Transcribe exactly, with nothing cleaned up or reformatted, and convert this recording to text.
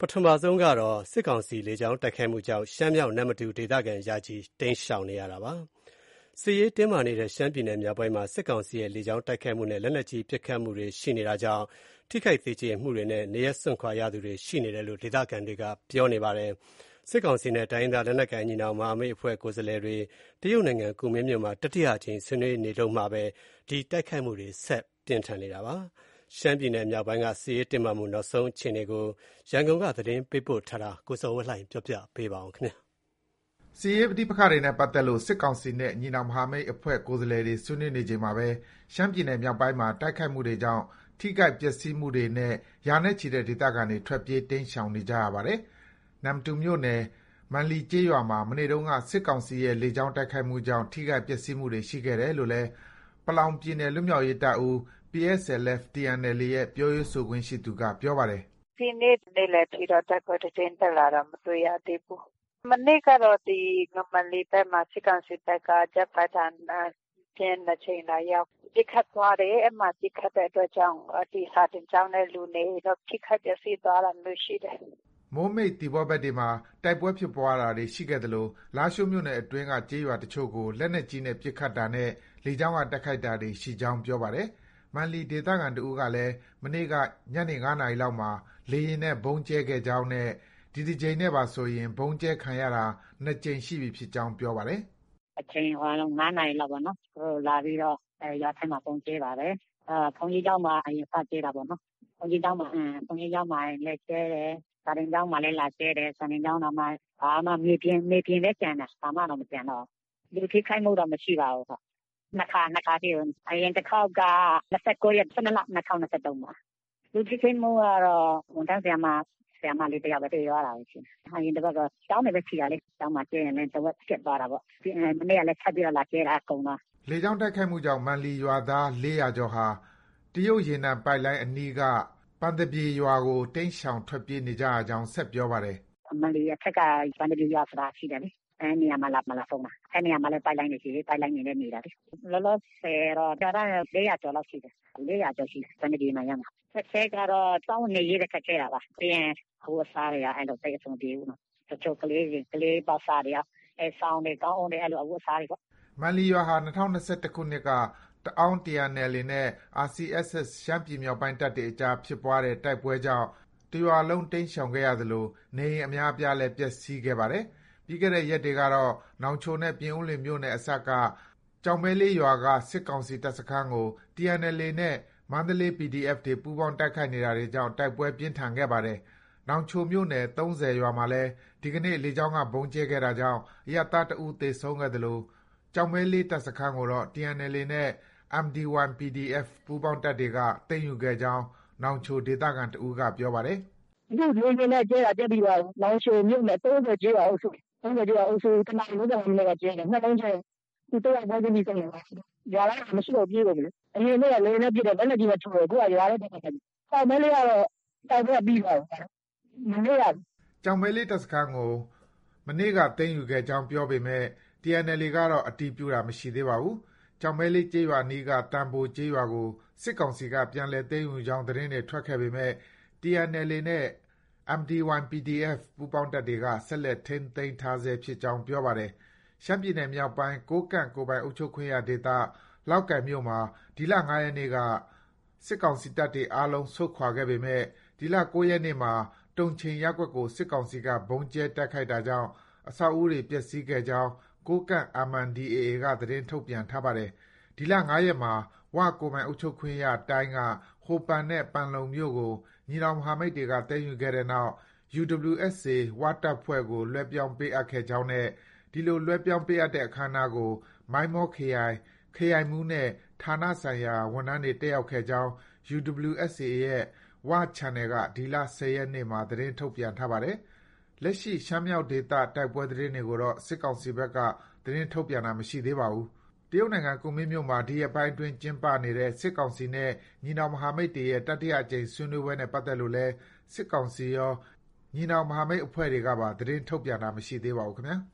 ပထမဆုံးကတော့စစ်ကောင်စီလေကြောင်းတိုက်ခိုက်မှုကြောင့်ရှမ်းမြောက်နမ္မတူဒေသခံယာကြီးတိမ်းရှောင်နေရတာပါ။စစ်ရေးတင်းမာနေတဲ့ရှမ်းပြည်နယ်မြောက်ပိုင်းမှာစစ်ကောင်စီရဲ့လေကြောင်းတိုက်ခိုက်မှုနဲ့လက်နက်ကြီးပစ်ခတ်မှုတွေရှိနေတာကြောင့်ထိခိုက်သေကျေမှုတွေနဲ့နေရပ်စွန့်ခွာရသူတွေရှိနေတယ်လို့ဒေသခံတွေကပြောနေပါတယ်။စစ်ကောင်စီနဲ့တိုင်းရင်းသားလက်နက်ကိုင်ညီနောင်မဟာမိတ်အဖွဲ့ကိုယ်စားလှယ်တွေတရုတ်နိုင်ငံကူမင်းမြို့မှာတတိယအကြိမ်ဆွေးနွေးနေတုန်းမှာပဲဒီတိုက်ခိုက်မှုတွေဆက်ပြင်းထန်နေတာပါ။ရှမ်းပြည်နယ်မြောက်ပိုင်းကစစ်ရေးတင်းမာမှုနောက်ဆုံးအခြေအနေကိုရန်ကုန်ကသတင်းပေးပို့ထားတာကိုစောဝဲလှိုင်ပြောပြပေးပါအောင်ခင်ဗျာ။စစ်ရေးပဋိပက္ခတွေနဲ့ပတ်သက်လို့စစ်ကောင်စီနဲ့ညီနောင်မဟာမိတ်အဖွဲ့ကိုယ်စားလှယ်တွေဆွေးနွေးနေချိန်မှာပဲရှမ်းပြည်နယ်မြောက်ပိုင်းမှာတိုက်ခိုက်မှုတွေကြောင့်ထိခိုက်ပျက်စီးမှုတွေနဲ့ရာနဲ့ချီတဲ့ဒေသခံတွေထွက်ပြေးတိမ်းရှောင်နေကြရပါတယ်။နမ္မတူမြို့နယ်မန်လီကျေးရွာမှာမနေ့တုန်းကစစ်ကောင်စီရဲ့လေကြောင်းတိုက်ခိုက်မှုကြောင့်ထိခိုက်ပျက်စီးမှုတွေရှိခဲ့တယ်လို့လည်းပလောင်ပြည်နယ်လွတ်မြောက်ရေးတပ်ဦး P S L F T N L A ရဲ့ပြောရေးဆိုခွင့်ရှိသူကပြောပါတယ်။ဒီနေ့နေ့လည်ပြီးတော့တိုက်ပွဲတစ်ကြိမ်တက်လာတော့မတွေ့ရသေးဘူး။မနေ့ကတော့ဒီငမန်လီဘက်မှာစစ်ကောင်စီဘက်ကဂျက်ဖိုက်တာပြင်းတဲ့ချိန်လာရောက်ဒီခတ်သွားတယ်အမှဒီခတ်တဲ့အတွက်ကြောင့်ဒီစာတင်ကြောင်းတဲ့လူနေတော့ထိခိုက်ပျက်စီးသွားတာမျိုးရှိတယ်။မိုးမိတ်တီဘောဘက်တွေမှာတိုက်ပွဲဖြစ်ပွားတာတွေရှိခဲ့သလိုလာရှိုးမြို့နယ်အတွင်းကကျေးရွာတချို့ကိုလက်နက်ကြီးနဲ့ပစ်ခတ်တာနဲ့လေကြောင်းကတိုက်ခိုက်တာတွေရှိကြောင်းပြောပါတယ်။မန်လီဒေသခံတဦးကလည်းမနေ့ကညနေငါးနာရီလောက်မှာလေရင်နဲ့ဘုံကျဲခဲ့ကြောင်းနဲ့ဒီဒီချိန်နဲ့ပါဆိုရင်ဘုံကျဲခံရတာနှစ်ကြိမ်ရှိပြီဖြစ်ကြောင်းပြောပါတယ်။အချိန်ဟောလုံးငါးနာရီလောက်ပေါ့နော်။သူတို့လာပြီးတော့အဲရွာထဲမှာဘုံကျဲပါတယ်။အာဘုံကြီးเจ้าမှာအရင်ဖတ်ကျဲတာပေါ့နော်။ဘုံကြီးเจ้าမှာအင်းဘုံကြီးเจ้าမှာလည်းကျဲတယ်။စာရင်เจ้าမှာလည်းလာကျဲတယ်။စာရင်เจ้าတော့မှဘာမှမြေပြင်မြေပြင်လည်းကျန်တာဘာမှတော့မကျန်တော့။ဒီထိခိုက်မှုတော့မရှိပါဘူး။နှစ်ခါနှစ်ခါတည်းအရင်တစ်ခေါက်က၂၉ရက်၁၂လ၂၀၂၃မှာလူထိခိုက်မှုကတော့ဝန်ထမ်းဆရာမဆရာမလေးတယောက်ပဲတွေ့ရတာပဲရှင်။အရင်တစ်ခါကတောင်းနေပဲဖြီတာလေတောင်းမှကျရင်လည်းတဝက်ဖြစ်သွားတာပေါ့။ဒီမနေ့ကလည်းဆက်ပြီးတော့လာကျဲတာအကုန်တော့လေကြောင်းတိုက်ခိုက်မှုကြောင့်မန်လီရွာသား၄ရာကျော်ဟာတရုတ်ရေနံပိုက်လိုင်းအနီးကပန်တပြေရွာကိုတိမ်းရှောင်ထွက်ပြေးနေကြရကြောင်းဆက်ပြောပါတယ်။မန်လီအထက်ကပန်တပြေရွာဆိုတာရှိတယ်လေ။အဲနေရာမှာလာမလာဆုံးတာအဲနေရာမှာလည်းပိုက်လိုင်းနေရှိတယ်ပိုက်လိုင်းနေလည်းနေတာလေလောလောဆယ်တော့ကြာတာ၄ရာကျော်လောက်ရှိတယ်၄ရာကျော်ရှိတယ်ပန်တပြေမှာရမှာဆက်ချက်ကတော့တောင်းနေရတဲ့ခက်ခဲတာပါပြီးရင်ဟိုစားရအဲ့လိုတိတ်အဆုံးပြေးဦးနော်တချို့ကလေးကလေးပေါ့စားရအဲဆောင်းတွေကောင်းအောင်တွေအဲ့လိုအဝတ်စားတွေပေါ့မန်လီရွာဟာ၂၀၂၁ခုနှစ်ကတအောင်း T N L A နဲ့ R C S S ရှမ်းပြည်မြောက်ပိုင်းတပ်တွေအကြားဖြစ်ပွားတဲ့တိုက်ပွဲကြောင့်တရွာလုံးတိမ်းရှောင်ခဲ့ရသလိုနေအိမ်အများအပြားလည်းပျက်စီးခဲ့ပါတယ်။ပြီးခဲ့တဲ့ရက်တွေကတော့နောင်ချိုနဲ့ပြင်ဦးလွင်မြို့နယ်အစပ်ကကြောင်မဲလေးရွာကစစ်ကောင်စီတပ်စခန်းကို T N L A နဲ့မန္တလေး P D F တွေပူးပေါင်းတိုက်ခိုက်နေတာတွေကြောင့်တိုက်ပွဲပြင်းထန်ခဲ့ပါတယ်။နောင်ချိုမြို့နယ်၃၀ရွာမှာလည်းဒီကနေ့လေကြောင်းကဘုံကျဲခဲ့တာကြောင့်အရပ်သားတဦးသေဆုံးခဲ့သလိုကြောင်မဲလေးတပ်စခန်းကိုတော့ T N L A နဲ့ M D one P D F ပူးပေါင်းတပ်တွေကသိမ်းယူခဲ့ကြောင်းနောင်ချိုဒေသခံတဦးကပြောပါတယ်။ဒီလိုလေနဲ့ကျဲတာပြပြီးတော့နောင်ချိုမြို့နယ်၃၀ကျဲတာအုပ်စု၃၀ကျဲတာအုပ်စုတနင်္လာနေ့ကလည်းကျဲတယ်နှစ်လုံးကျဲသူတို့ကဘယ်လိုမျိုးဆုံးလဲ။ရွာလိုက်မရှိတော့ပြေးတော့ဘူး။အရင်ကလေနဲ့ပြတဲ့ဘယ်နဲ့ဒီမှာချိုးတယ်ခုကရွာလိုက်တဲ့ခါကျကြောင်မဲလေးကတော့တိုက်ပွဲပြီးသွားတယ်။မနေ့ကကြောင်မဲလေးတပ်စခန်းကိုမနေ့ကသိမ်းယူခဲ့ကြောင်းပြောပေမဲ့ T N L A ကတော့အတည်ပြုတာမရှိသေးပါဘူး။ကြောင်မဲလေးကျေးရွာနီးကတန်ဖိုကျေးရွာကိုစစ်ကောင်စီကပြန်လည်သိမ်းယူကြောင်းသတင်းတွေထွက်ခဲ့ပေမဲ့ T N L A နဲ့ M D one P D F ပူးပေါင်းတပ်တွေကဆက်လက်ထိန်းသိမ်းထားဆဲဖြစ်ကြောင်းပြောပါတယ်။ရှမ်းပြည်နယ်မြောက်ပိုင်းကိုးကန့်ကိုယ်ပိုင်အုပ်ချုပ်ခွင့်ရဒေသလောက်ကိုင်မြို့မှာဒီလ၅ရက်နေ့ကစစ်ကောင်စီတပ်တွေအားလုံးဆုတ်ခွာခဲ့ပေမဲ့ဒီလ၉ရက်နေ့မှာတုံချိန်ရပ်ကွက်ကိုစစ်ကောင်စီကဘုံကျဲတိုက်ခိုက်တာကြောင့်အဆောက်အဦတွေပျက်စီးခဲ့ကြောင်းကိုးကန့် M N D A A ကသတင်းထုတ်ပြန်ထားပါတယ်။ဒီလ၅ရက်မှာဝကိုယ်ပိုင်အုပ်ချုပ်ခွင့်ရတိုင်းကဟိုပန်နဲ့ပန်လုံမြို့ကိုညီနောင်မဟာမိတ်တွေကသိမ်းယူခဲ့တဲ့နောက် U W S A ဝတပ်ဖွဲ့ကိုလွှဲပြောင်းပေးအပ်ခဲ့ကြောင်းနဲ့ဒီလိုလွှဲပြောင်းပေးအပ်တဲ့အခမ်းအနားကိုမိုင်းမောခရိုင်ခရိုင်မှူးနဲ့ဌာနဆိုင်ရာဝန်ထမ်းတွေတက်ရောက်ခဲ့ကြောင်း U W S A ရဲ့ဝ Channel ကဒီလ၁၀ရက်နေ့မှာသတင်းထုတ်ပြန်ထားပါတယ်။လက်ရှိရှမ်းမြောက်ဒေသတိုက်ပွဲသတင်းတွေကိုတော့စစ်ကောင်စီဘက်ကသတင်းထုတ်ပြန်တာမရှိသေးပါဘူး။တရုတ်နိုင်ငံကူမင်းမြို့မှာဒီရက်ပိုင်းအတွင်းကျင်းပနေတဲ့စစ်ကောင်စီနဲ့ညီနောင်မဟာမိတ်တွေရဲ့တတိယအကြိမ်ဆွေးနွေးပွဲနဲ့ပတ်သက်လို့လည်းစစ်ကောင်စီရောညီနောင်မဟာမိတ်အဖွဲ့တွေကပါသတင်းထုတ်ပြန်တာမရှိသေးပါဘူးခင်ဗျာ။